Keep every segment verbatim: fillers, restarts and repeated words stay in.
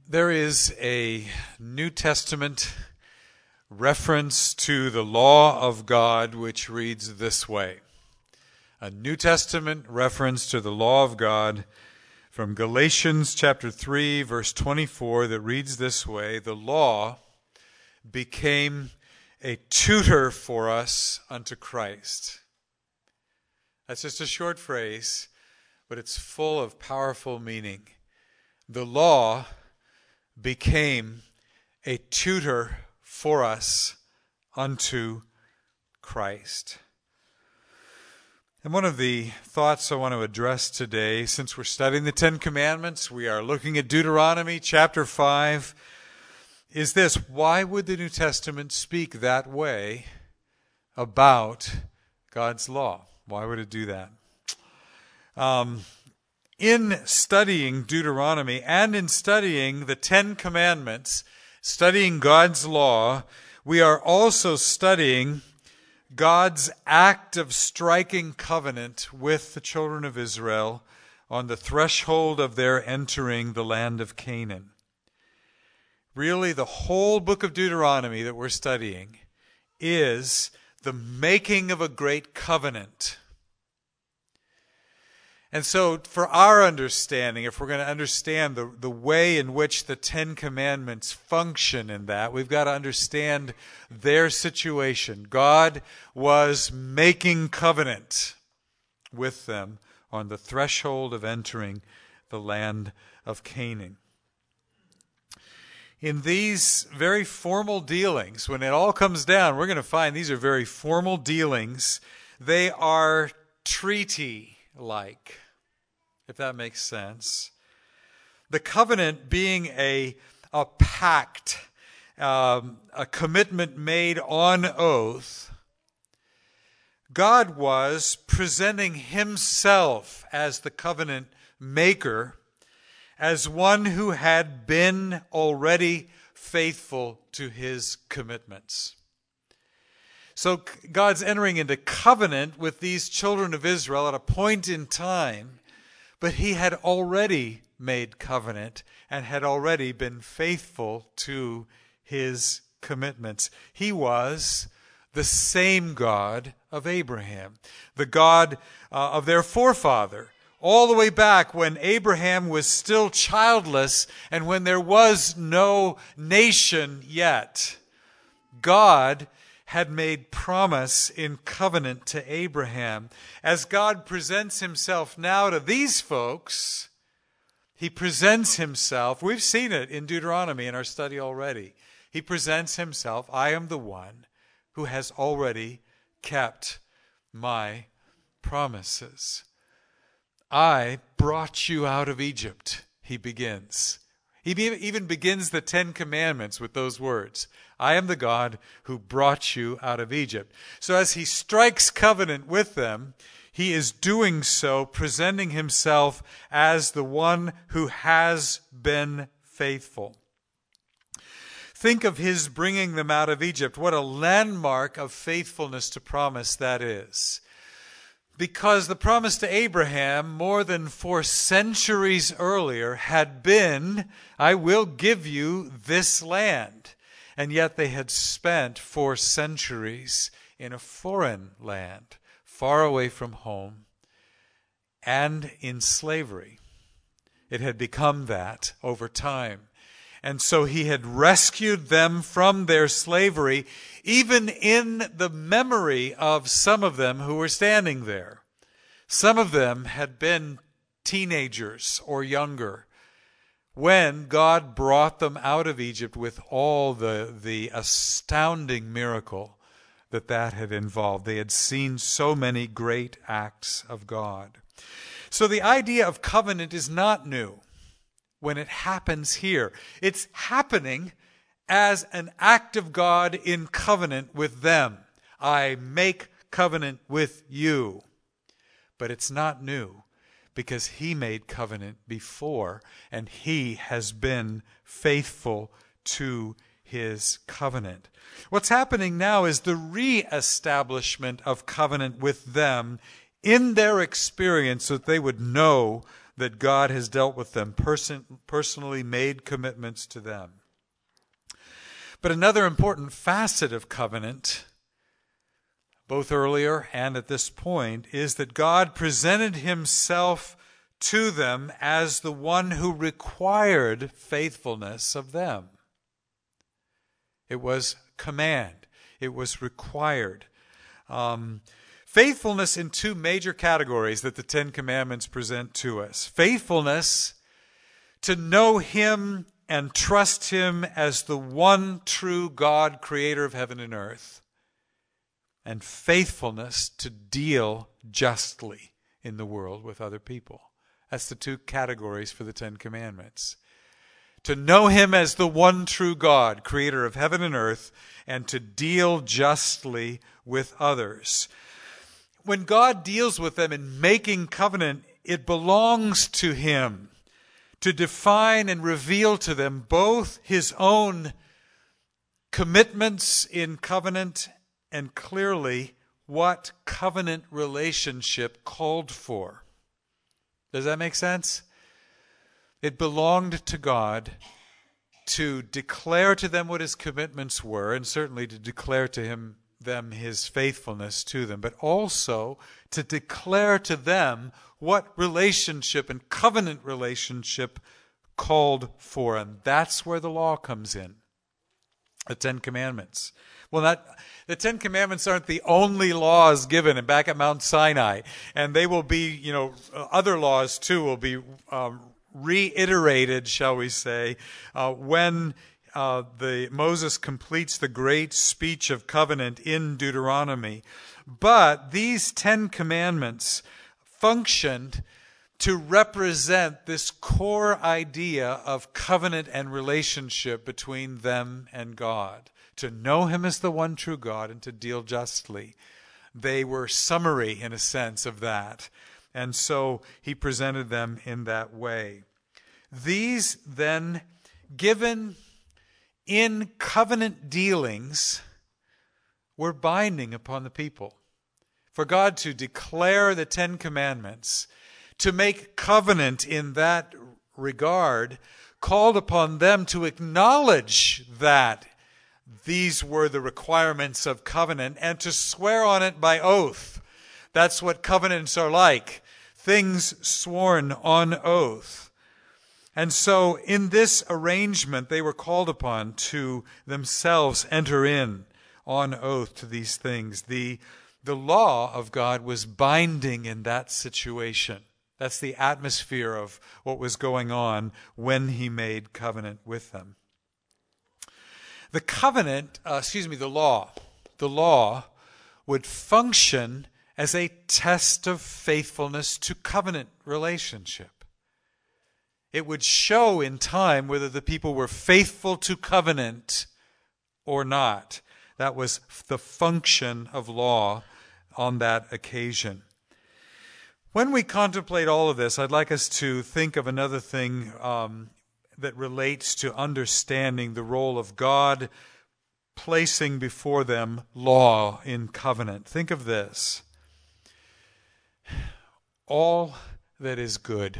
There is a New Testament reference to the law of God which reads this way. A New Testament reference to the law of God from Galatians chapter three, verse twenty-four, that reads this way: the law became a tutor for us unto Christ. That's just a short phrase, but it's full of powerful meaning. The law became a tutor for us unto Christ. And one of the thoughts I want to address today, since we're studying the Ten Commandments, we are looking at Deuteronomy chapter five, is this: why would the New Testament speak that way about God's law? Why would it do that? Um, in studying Deuteronomy and in studying the Ten Commandments, studying God's law, we are also studying God's act of striking covenant with the children of Israel on the threshold of their entering the land of Canaan. Really, the whole book of Deuteronomy that we're studying is the making of a great covenant. And so for our understanding, if we're going to understand the, the way in which the Ten Commandments function in that, we've got to understand their situation. God was making covenant with them on the threshold of entering the land of Canaan. In these very formal dealings, when it all comes down, we're going to find these are very formal dealings. They are treaty-like, if that makes sense. The covenant being a, a pact, um, a commitment made on oath, God was presenting himself as the covenant maker, as one who had been already faithful to his commitments. So God's entering into covenant with these children of Israel at a point in time, but he had already made covenant and had already been faithful to his commitments. He was the same God of Abraham, the God uh, of their forefather, all the way back when Abraham was still childless and when there was no nation yet. God had made promise in covenant to Abraham. As God presents himself now to these folks, he presents himself, we've seen it in Deuteronomy in our study already. He presents himself, I am the one who has already kept my promises. I brought you out of Egypt, he begins. He even begins the Ten Commandments with those words. I am the God who brought you out of Egypt. So as he strikes covenant with them, he is doing so, presenting himself as the one who has been faithful. Think of his bringing them out of Egypt. What a landmark of faithfulness to promise that is. Because the promise to Abraham more than four centuries earlier had been, I will give you this land. And yet they had spent four centuries in a foreign land, far away from home, and in slavery. It had become that over time. And so he had rescued them from their slavery, even in the memory of some of them who were standing there. Some of them had been teenagers or younger when God brought them out of Egypt with all the, the astounding miracle that that had involved. They had seen so many great acts of God. So the idea of covenant is not new when it happens here. It's happening as an act of God in covenant with them. I make covenant with you. But it's not new because he made covenant before and he has been faithful to his covenant. What's happening now is the re-establishment of covenant with them in their experience so that they would know that God has dealt with them, person, personally made commitments to them. But another important facet of covenant, both earlier and at this point, is that God presented himself to them as the one who required faithfulness of them. It was command. It was required. Um, faithfulness in two major categories that the Ten Commandments present to us. Faithfulness to know him and trust him as the one true God, creator of heaven and earth. And faithfulness to deal justly in the world with other people. That's the two categories for the Ten Commandments. To know him as the one true God, creator of heaven and earth, and to deal justly with others. When God deals with them in making covenant, it belongs to him to define and reveal to them both his own commitments in covenant and clearly what covenant relationship called for. Does that make sense? It belonged to God to declare to them what his commitments were, and certainly to declare to him them his faithfulness to them, but also to declare to them what relationship and covenant relationship called for. And that's where the law comes in. The Ten Commandments. Well, not, the Ten Commandments aren't the only laws given back at Mount Sinai. And they will be, you know, other laws too will be um, reiterated, shall we say, uh, when uh, the Moses completes the great speech of covenant in Deuteronomy. But these Ten Commandments functioned to represent this core idea of covenant and relationship between them and God. To know him as the one true God and to deal justly. They were summary, in a sense, of that. And so he presented them in that way. These then, given in covenant dealings, were binding upon the people. For God to declare the Ten Commandments, to make covenant in that regard, called upon them to acknowledge that these were the requirements of covenant and to swear on it by oath. That's what covenants are like. Things sworn on oath. And so in this arrangement, they were called upon to themselves enter in on oath to these things. The, the law of God was binding in that situation. That's the atmosphere of what was going on when he made covenant with them. The covenant, uh, excuse me, the law, the law would function as a test of faithfulness to covenant relationship. It would show in time whether the people were faithful to covenant or not. That was the function of law on that occasion. When we contemplate all of this, I'd like us to think of another thing um, that relates to understanding the role of God placing before them law in covenant. Think of this. All that is good.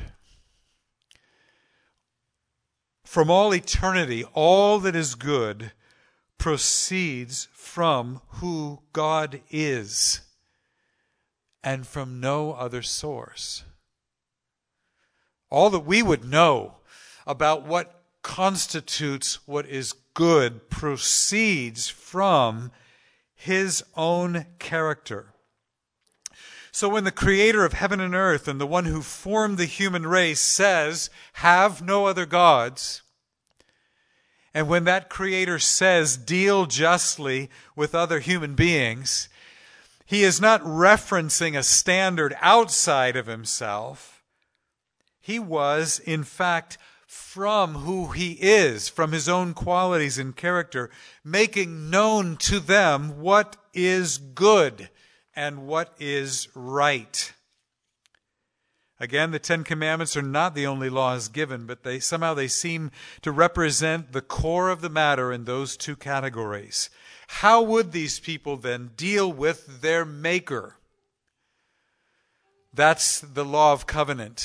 From all eternity, all that is good proceeds from who God is and from no other source. All that we would know about what constitutes what is good proceeds from his own character. So when the creator of heaven and earth and the one who formed the human race says, have no other gods, and when that creator says, deal justly with other human beings, he is not referencing a standard outside of himself. He was, in fact, from who he is, from his own qualities and character, making known to them what is good and what is right. Again, the Ten Commandments are not the only laws given, but they somehow they seem to represent the core of the matter in those two categories. How would these people then deal with their Maker? That's the law of covenant.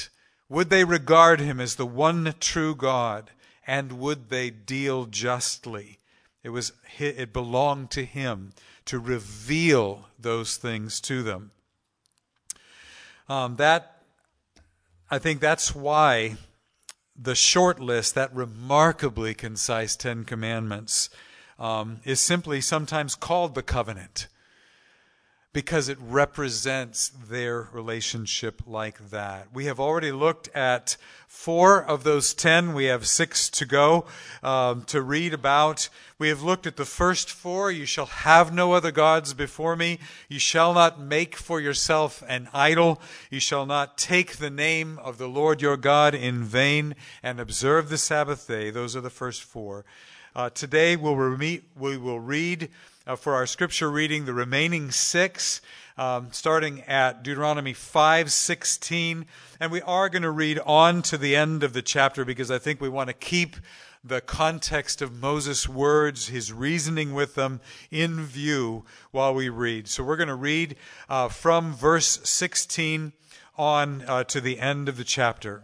Would they regard him as the one true God? And would they deal justly? It was, it belonged to him to reveal those things to them. Um, that, I think that's why the short list, that remarkably concise Ten Commandments, um, is simply sometimes called the covenant, because it represents their relationship like that. We have already looked at four of those ten. We have six to go um, to read about. We have looked at the first four. You shall have no other gods before me. You shall not make for yourself an idol. You shall not take the name of the Lord your God in vain, and observe the Sabbath day. Those are the first four. Uh, today we'll re- we will read Uh, for our scripture reading the remaining six, um, starting at Deuteronomy five sixteen. And we are going to read on to the end of the chapter, because I think we want to keep the context of Moses' words, his reasoning with them, in view while we read. So we're going to read uh, from verse sixteen on uh, to the end of the chapter.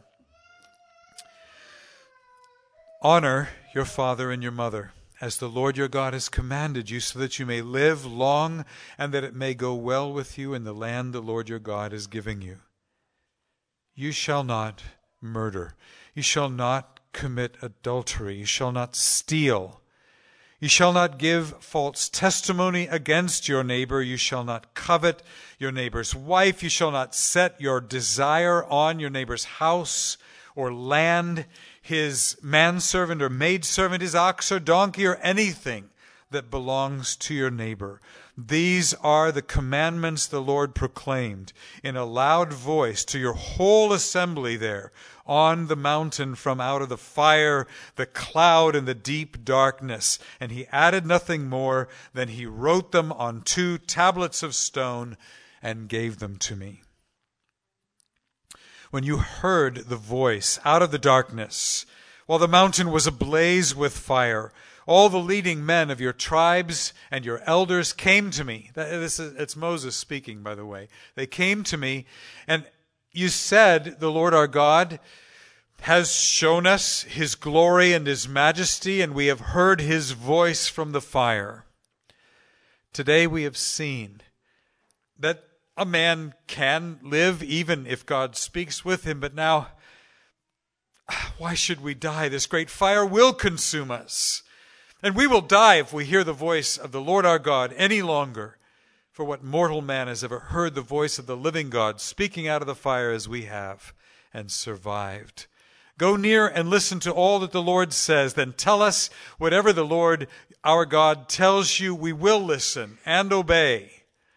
Honor your father and your mother, as the Lord your God has commanded you, so that you may live long and that it may go well with you in the land the Lord your God is giving you. You shall not murder. You shall not commit adultery. You shall not steal. You shall not give false testimony against your neighbor. You shall not covet your neighbor's wife. You shall not set your desire on your neighbor's house or land, his manservant or maidservant, his ox or donkey, or anything that belongs to your neighbor. These are the commandments the Lord proclaimed in a loud voice to your whole assembly there on the mountain from out of the fire, the cloud, and the deep darkness. And he added nothing more. Then he wrote them on two tablets of stone and gave them to me. When you heard the voice out of the darkness, while the mountain was ablaze with fire, all the leading men of your tribes and your elders came to me. This is, it's Moses speaking, by the way. They came to me, and you said, the Lord our God has shown us his glory and his majesty, and we have heard his voice from the fire. Today we have seen that a man can live even if God speaks with him, but now, why should we die? This great fire will consume us, and we will die if we hear the voice of the Lord our God any longer. For what mortal man has ever heard the voice of the living God speaking out of the fire as we have, and survived? Go near and listen to all that the Lord says. Then tell us whatever the Lord our God tells you. We will listen and obey.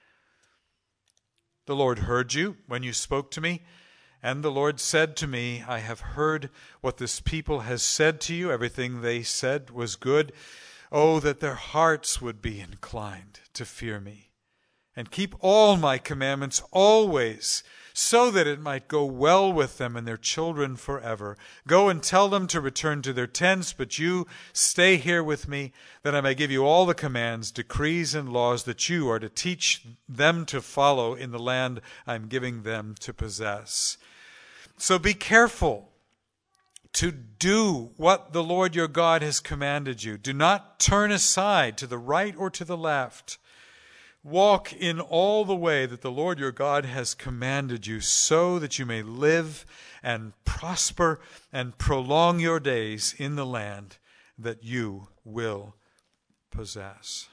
The Lord heard you when you spoke to me, and the Lord said to me, I have heard what this people has said to you. Everything they said was good. Oh, that their hearts would be inclined to fear me, and keep all my commandments always, so that it might go well with them and their children forever. Go and tell them to return to their tents, but you stay here with me, that I may give you all the commands, decrees, and laws that you are to teach them to follow in the land I am giving them to possess. So be careful to do what the Lord your God has commanded you. Do not turn aside to the right or to the left. Walk in all the way that the Lord your God has commanded you, so that you may live and prosper and prolong your days in the land that you will possess.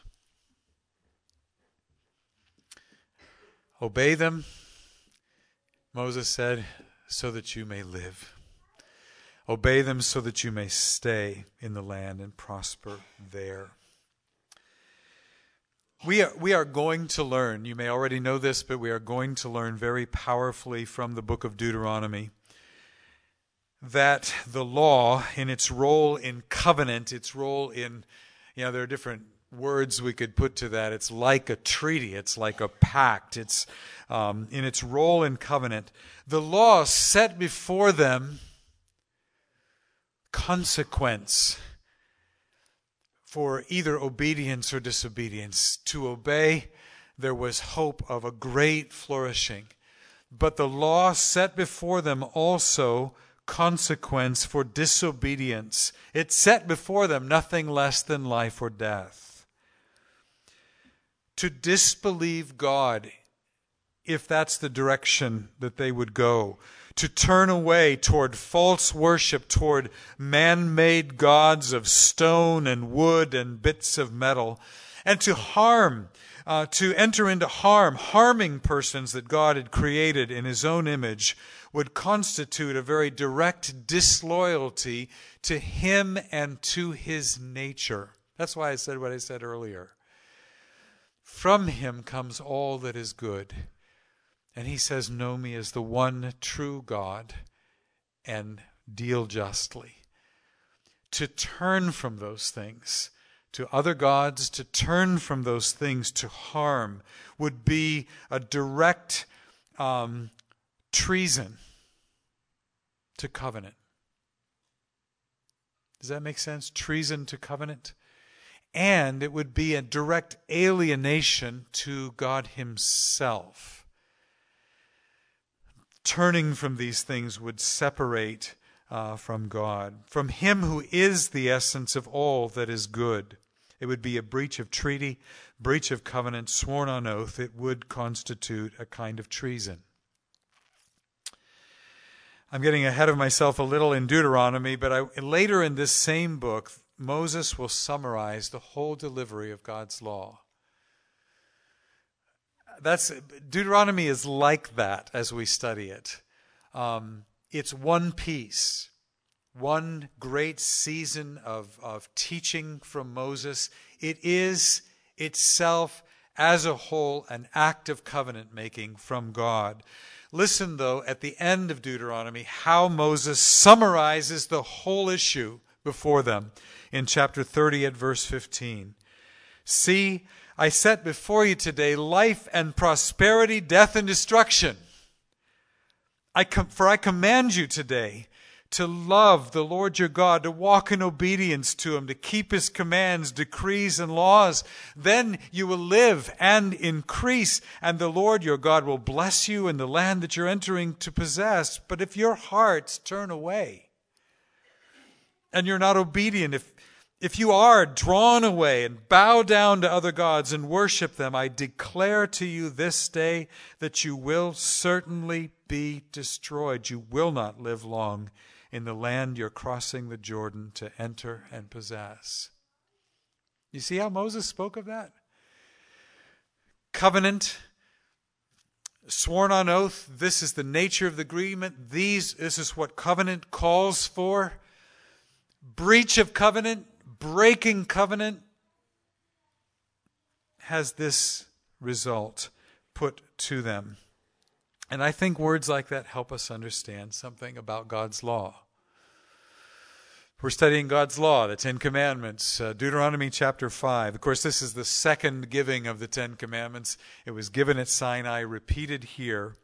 Obey them, Moses said, so that you may live. Obey them so that you may stay in the land and prosper there. We are, we are going to learn, you may already know this, but we are going to learn very powerfully from the book of Deuteronomy that the law, in its role in covenant, its role in, you know, there are different words we could put to that. It's like a treaty. It's like a pact. It's um, in its role in covenant. The law set before them consequence for either obedience or disobedience. To obey, there was hope of a great flourishing. But the law set before them also consequence for disobedience. It set before them nothing less than life or death. To disbelieve God, if that's the direction that they would go, to turn away toward false worship, toward man-made gods of stone and wood and bits of metal, and to harm, uh, to enter into harm, harming persons that God had created in His own image, would constitute a very direct disloyalty to Him and to His nature. That's why I said what I said earlier. From Him comes all that is good. And He says, know me as the one true God and deal justly. To turn from those things to other gods, to turn from those things to harm, would be a direct um, treason to covenant. Does that make sense? Treason to covenant. And it would be a direct alienation to God Himself. Turning from these things would separate uh, from God, from Him who is the essence of all that is good. It would be a breach of treaty, breach of covenant, sworn on oath. It would constitute a kind of treason. I'm getting ahead of myself a little in Deuteronomy, but I, later in this same book, Moses will summarize the whole delivery of God's law. That's Deuteronomy is like that as we study it. Um, it's one piece, one great season of, of teaching from Moses. It is itself, as a whole, an act of covenant making from God. Listen, though, at the end of Deuteronomy, how Moses summarizes the whole issue before them in chapter thirty at verse fifteen. See, I set before you today life and prosperity, death and destruction. I com- for I command you today to love the Lord your God, to walk in obedience to Him, to keep His commands, decrees, and laws. Then you will live and increase, and the Lord your God will bless you in the land that you're entering to possess. But if your hearts turn away and you're not obedient, if If you are drawn away and bow down to other gods and worship them, I declare to you this day that you will certainly be destroyed. You will not live long in the land you're crossing the Jordan to enter and possess. You see how Moses spoke of that? Covenant, sworn on oath, this is the nature of the agreement. These, this is what covenant calls for. Breach of covenant, breaking covenant has this result put to them. And I think words like that help us understand something about God's law. We're studying God's law, the Ten Commandments, uh, Deuteronomy chapter five. Of course, this is the second giving of the Ten Commandments. It was given at Sinai, repeated here.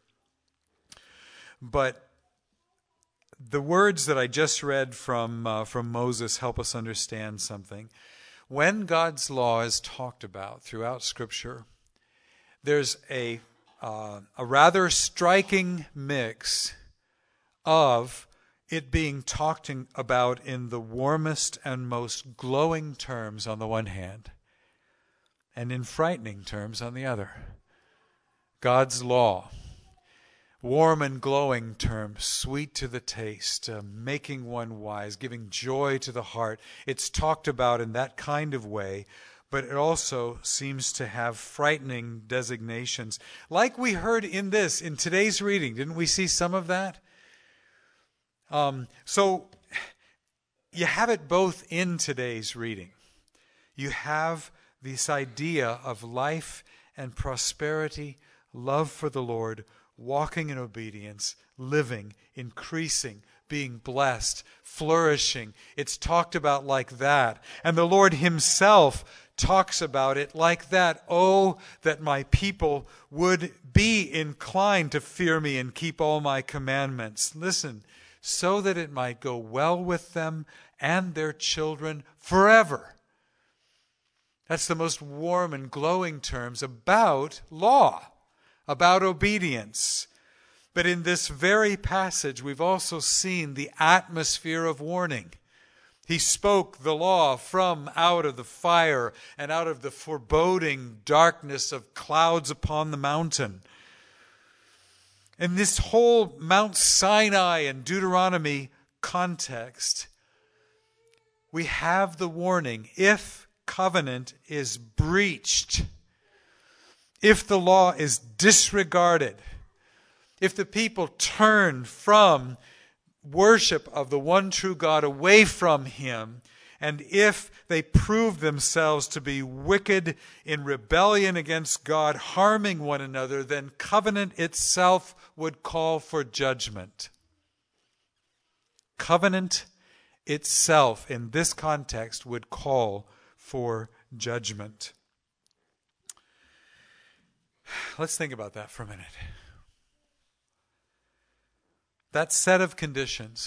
But the words that I just read from uh, from Moses help us understand something. When God's law is talked about throughout Scripture, there's a uh, a rather striking mix of it being talked about in the warmest and most glowing terms on the one hand, and in frightening terms on the other. God's law. Warm and glowing terms, sweet to the taste, uh, making one wise, giving joy to the heart. It's talked about in that kind of way, but it also seems to have frightening designations. Like we heard in this, in today's reading, didn't we see some of that? Um, so you have it both in today's reading. You have this idea of life and prosperity, love for the Lord, walking in obedience, living, increasing, being blessed, flourishing. It's talked about like that. And the Lord Himself talks about it like that. Oh, that my people would be inclined to fear me and keep all my commandments. Listen, so that it might go well with them and their children forever. That's the most warm and glowing terms about law, about obedience. But in this very passage, we've also seen the atmosphere of warning. He spoke the law from out of the fire and out of the foreboding darkness of clouds upon the mountain. In this whole Mount Sinai and Deuteronomy context, we have the warning: if covenant is breached, if the law is disregarded, if the people turn from worship of the one true God away from Him, and if they prove themselves to be wicked in rebellion against God, harming one another, then covenant itself would call for judgment. Covenant itself, in this context, would call for judgment. Let's think about that for a minute. That set of conditions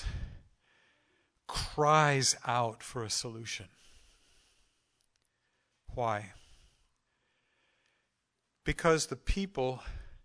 cries out for a solution. Why? Because the people...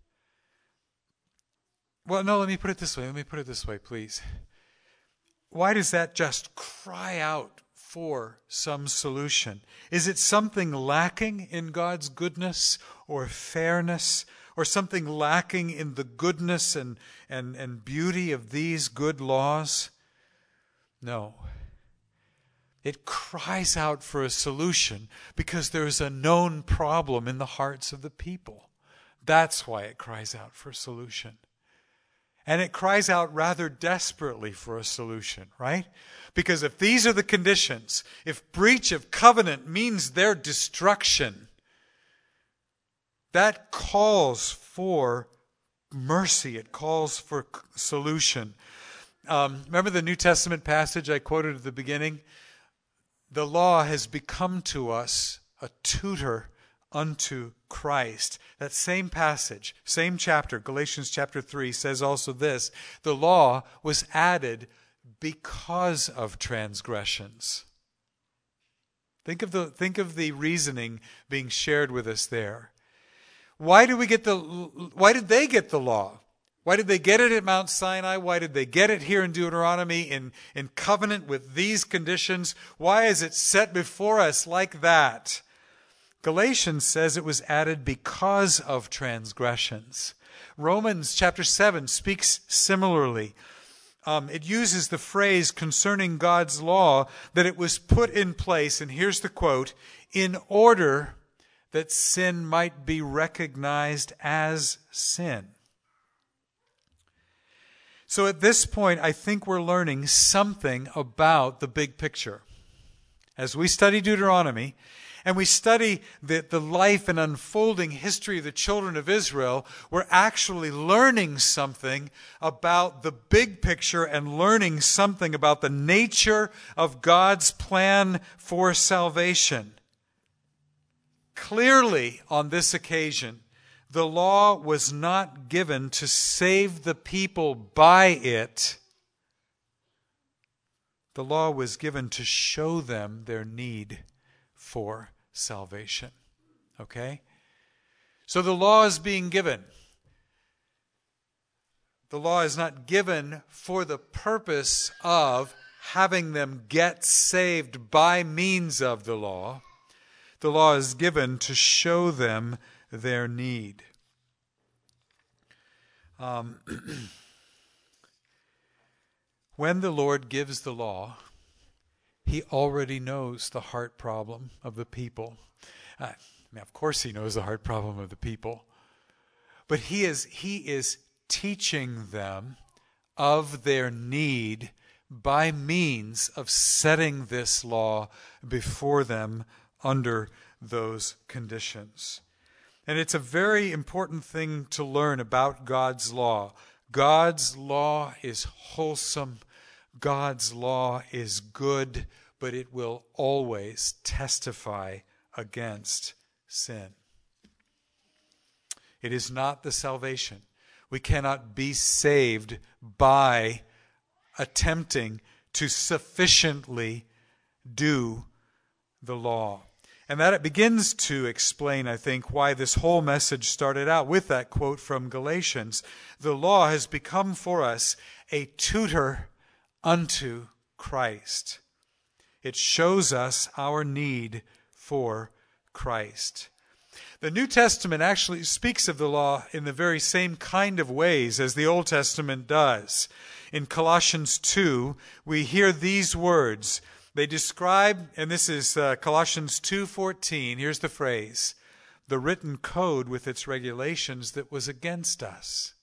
Well, no, let me put it this way. Let me put it this way, please. Why does that just cry out for some solution? Is it something lacking in God's goodness or fairness, or something lacking in the goodness and, and, and beauty of these good laws? No. It cries out for a solution because there is a known problem in the hearts of the people. That's why it cries out for a solution. And it cries out rather desperately for a solution, right? Because if these are the conditions, if breach of covenant means their destruction, that calls for mercy. It calls for solution. Um, remember the New Testament passage I quoted at the beginning? The law has become to us a tutor unto Christ. That same passage, same chapter, Galatians chapter three, says also this: the law was added because of transgressions. Think of the, think of the reasoning being shared with us there. Why did we get the, why did they get the law? Why did they get it at Mount Sinai? Why did they get it here in Deuteronomy in, in covenant with these conditions? Why is it set before us like that? Galatians says it was added because of transgressions. Romans chapter seven speaks similarly. Um, it uses the phrase concerning God's law that it was put in place, and here's the quote, in order that sin might be recognized as sin. So at this point, I think we're learning something about the big picture. As we study Deuteronomy, and we study the, the life and unfolding history of the children of Israel, we're actually learning something about the big picture and learning something about the nature of God's plan for salvation. Clearly, on this occasion, the law was not given to save the people by it. The law was given to show them their need for salvation. Okay? So the law is being given. The law is not given for the purpose of having them get saved by means of the law. The law is given to show them their need. Um, when the Lord gives the law, He already knows the heart problem of the people. Uh, I mean, of course He knows the heart problem of the people. But He is, he is teaching them of their need by means of setting this law before them under those conditions. And it's a very important thing to learn about God's law. God's law is wholesome. God's law is good, but it will always testify against sin. It is not the salvation. We cannot be saved by attempting to sufficiently do the law. And that it begins to explain, I think, why this whole message started out with that quote from Galatians. The law has become for us a tutor unto Christ. It shows us our need for Christ. The New Testament actually speaks of the law in the very same kind of ways as the Old Testament does. In Colossians two, we hear these words. They describe, and this is uh, Colossians two fourteen, here's the phrase, the written code with its regulations that was against us.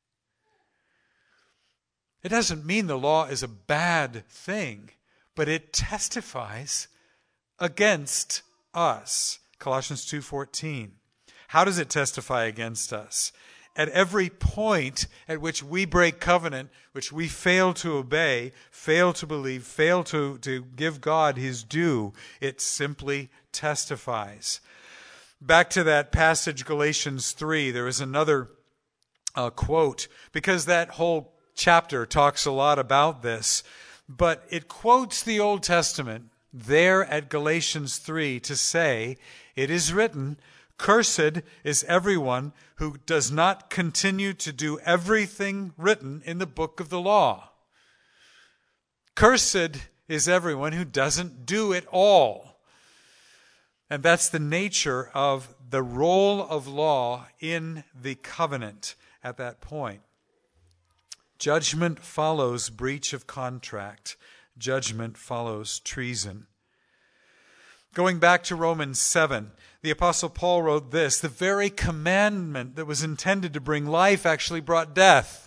It doesn't mean the law is a bad thing, but it testifies against us. Colossians two fourteen. How does it testify against us? At every point at which we break covenant, which we fail to obey, fail to believe, fail to, to give God his due, it simply testifies. Back to that passage, Galatians three, there is another uh, quote, because that whole chapter talks a lot about this, but it quotes the Old Testament there at Galatians three to say, it is written, cursed is everyone who does not continue to do everything written in the book of the law. Cursed is everyone who doesn't do it all. And that's the nature of the role of law in the covenant at that point. Judgment follows breach of contract. Judgment follows treason. Going back to Romans seven, the Apostle Paul wrote this, the very commandment that was intended to bring life actually brought death.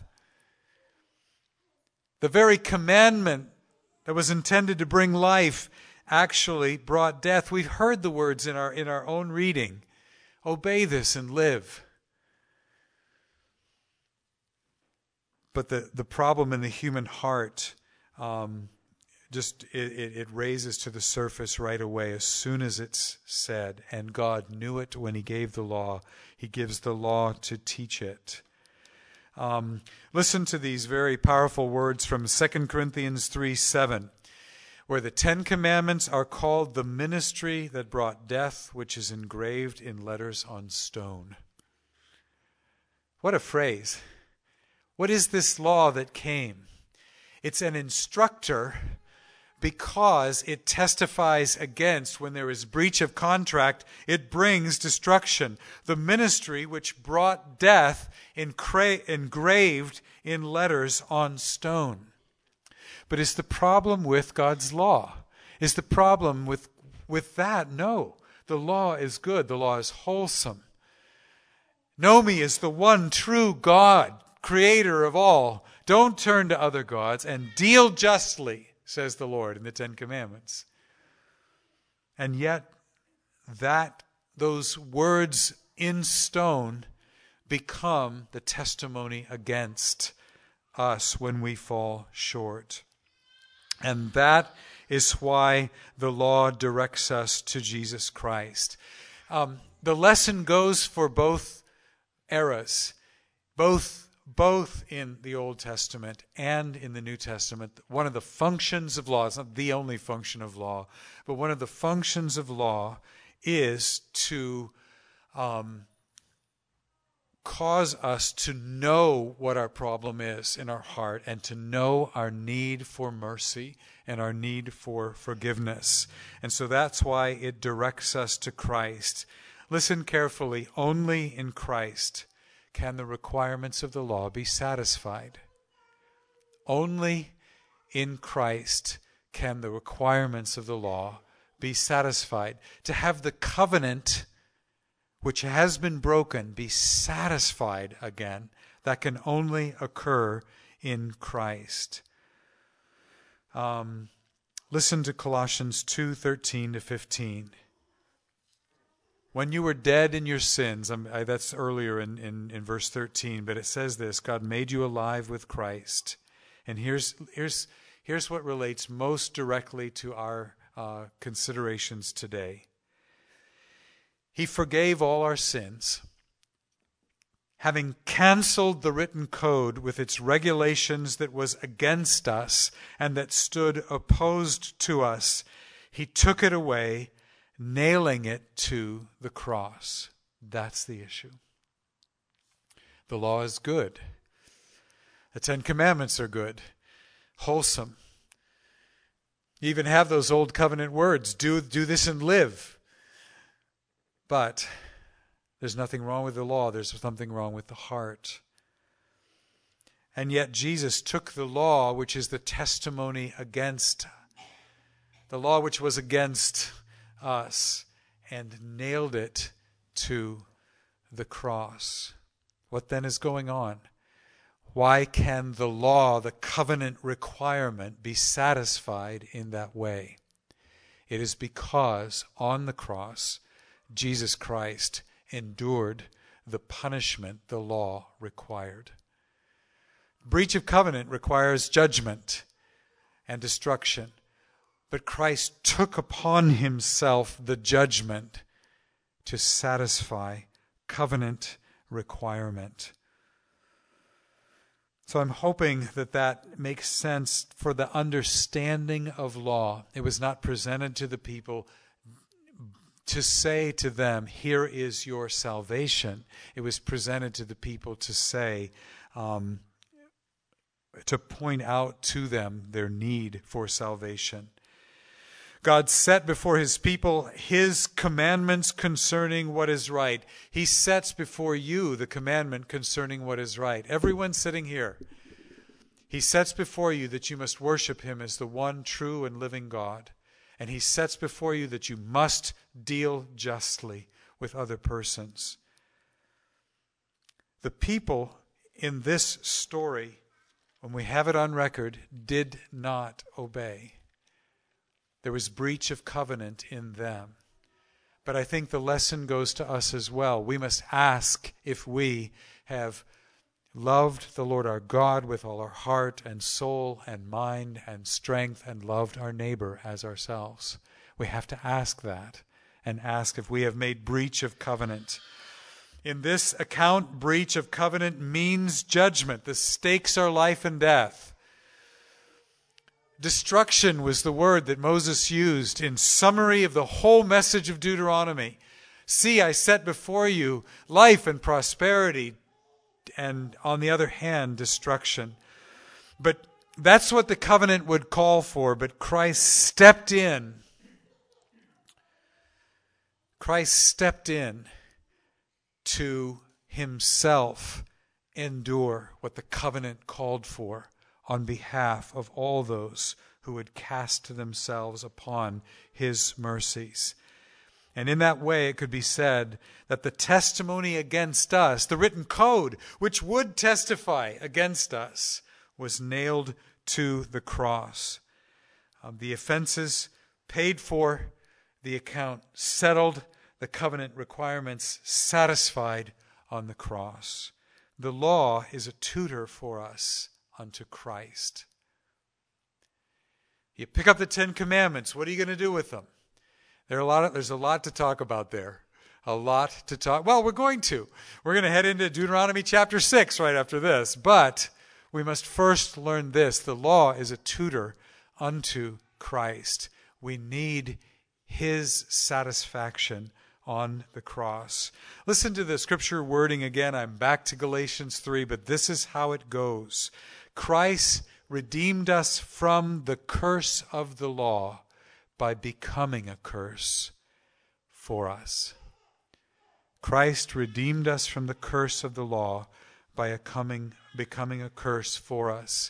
The very commandment that was intended to bring life actually brought death. We've heard the words in our, in our own reading. Obey this and live. But the, the problem in the human heart um, just it, it, it raises to the surface right away as soon as it's said. And God knew it when he gave the law. He gives the law to teach it. Um, listen to these very powerful words from Second Corinthians three seven, where the Ten Commandments are called the ministry that brought death, which is engraved in letters on stone. What a phrase. What is this law that came? It's an instructor because it testifies against, when there is breach of contract, it brings destruction. The ministry which brought death encra- engraved in letters on stone. But is the problem with God's law? Is the problem with, with that? No. The law is good. The law is wholesome. Know me as the one true God, creator of all. Don't turn to other gods and deal justly, says the Lord in the Ten Commandments. And yet, that those words in stone become the testimony against us when we fall short. And that is why the law directs us to Jesus Christ. Um, the lesson goes for both eras, both Both in the Old Testament and in the New Testament. One of the functions of law, it's not the only function of law, but one of the functions of law is to um, cause us to know what our problem is in our heart and to know our need for mercy and our need for forgiveness. And so that's why it directs us to Christ. Listen carefully, only in Christ can the requirements of the law be satisfied. Only in Christ can the requirements of the law be satisfied. To have the covenant which has been broken be satisfied again, that can only occur in Christ. Um, listen to Colossians two thirteen to fifteen. When you were dead in your sins, um, I, that's earlier in, in, in verse thirteen, but it says this, God made you alive with Christ. And here's, here's, here's what relates most directly to our uh, considerations today. He forgave all our sins, having canceled the written code with its regulations that was against us and that stood opposed to us. He took it away, nailing it to the cross. That's the issue. The law is good. The Ten Commandments are good, wholesome. You even have those old covenant words, do, do this and live. But there's nothing wrong with the law. There's something wrong with the heart. And yet Jesus took the law, which is the testimony against, the law which was against us, and nailed it to the cross. What then is going on? Why can the law, the covenant requirement, be satisfied in that way? It is because on the cross, Jesus Christ endured the punishment the law required. Breach of covenant requires judgment and destruction, but Christ took upon himself the judgment to satisfy covenant requirement. So I'm hoping that that makes sense for the understanding of law. It was not presented to the people to say to them, here is your salvation. It was presented to the people to say, um, to point out to them their need for salvation. God set before his people his commandments concerning what is right. He sets before you the commandment concerning what is right. Everyone sitting here, he sets before you that you must worship him as the one true and living God. And he sets before you that you must deal justly with other persons. The people in this story, when we have it on record, did not obey. There was breach of covenant in them. But I think the lesson goes to us as well. We must ask if we have loved the Lord our God with all our heart and soul and mind and strength and loved our neighbor as ourselves. We have to ask that and ask if we have made breach of covenant. In this account, breach of covenant means judgment. The stakes are life and death. Destruction was the word that Moses used in summary of the whole message of Deuteronomy. See, I set before you life and prosperity, and on the other hand, destruction. But that's what the covenant would call for, but Christ stepped in. Christ stepped in to himself endure what the covenant called for on behalf of all those who would cast themselves upon his mercies. And in that way, it could be said that the testimony against us, the written code, which would testify against us, was nailed to the cross. Um, the offenses paid for, the account settled, the covenant requirements satisfied on the cross. The law is a tutor for us unto Christ. You pick up the Ten Commandments. What are you going to do with them? There are a lot of, there's a lot to talk about there. A lot to talk. Well, we're going to. We're going to head into Deuteronomy chapter six right after this. But we must first learn this. The law is a tutor unto Christ. We need his satisfaction on the cross. Listen to the scripture wording again. I'm back to Galatians three, but this is how it goes. Christ redeemed us from the curse of the law by becoming a curse for us. Christ redeemed us from the curse of the law by a coming, becoming a curse for us.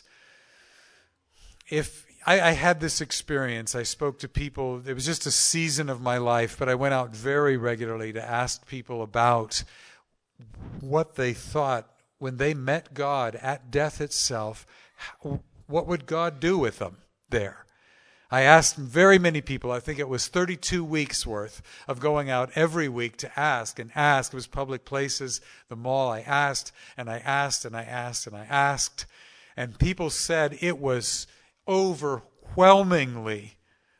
If I, I had this experience, I spoke to people, it was just a season of my life, but I went out very regularly to ask people about what they thought when they met God at death itself. What would God do with them there? I asked very many people, I think it was thirty-two weeks worth of going out every week to ask and ask. It was public places, the mall. I asked and I asked and I asked and I asked. And people said it was overwhelmingly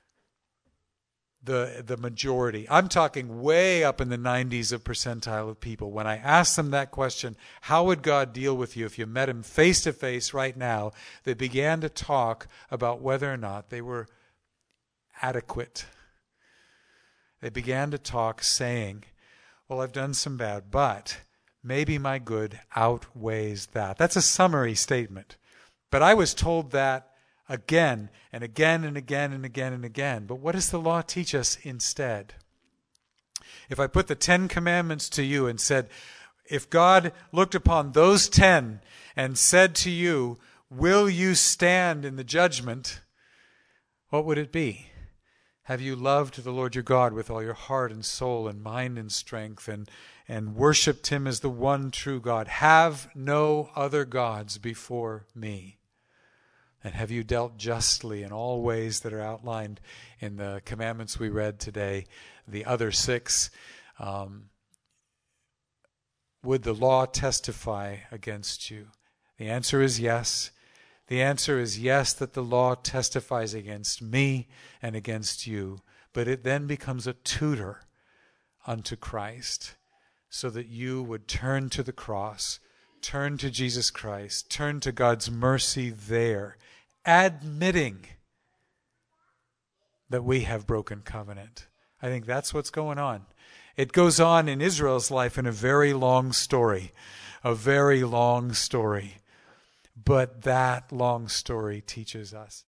the, the majority. I'm talking way up in the nineties of percentile of people. When I asked them that question, how would God deal with you if you met him face to face right now? They began to talk about whether or not they were adequate. They began to talk, saying, well, I've done some bad, but maybe my good outweighs that. That's a summary statement. But I was told that again and again and again and again and again. But what does the law teach us instead? If I put the Ten Commandments to you and said, if God looked upon those ten and said to you, will you stand in the judgment? What would it be? Have you loved the Lord your God with all your heart and soul and mind and strength, and, and worshipped him as the one true God? Have no other gods before me. And have you dealt justly in all ways that are outlined in the commandments we read today, the other six? Um, would the law testify against you? The answer is yes. The answer is yes, that the law testifies against me and against you. But it then becomes a tutor unto Christ, so that you would turn to the cross, turn to Jesus Christ, turn to God's mercy there, admitting that we have broken covenant. I think that's what's going on. It goes on in Israel's life in a very long story, a very long story. But that long story teaches us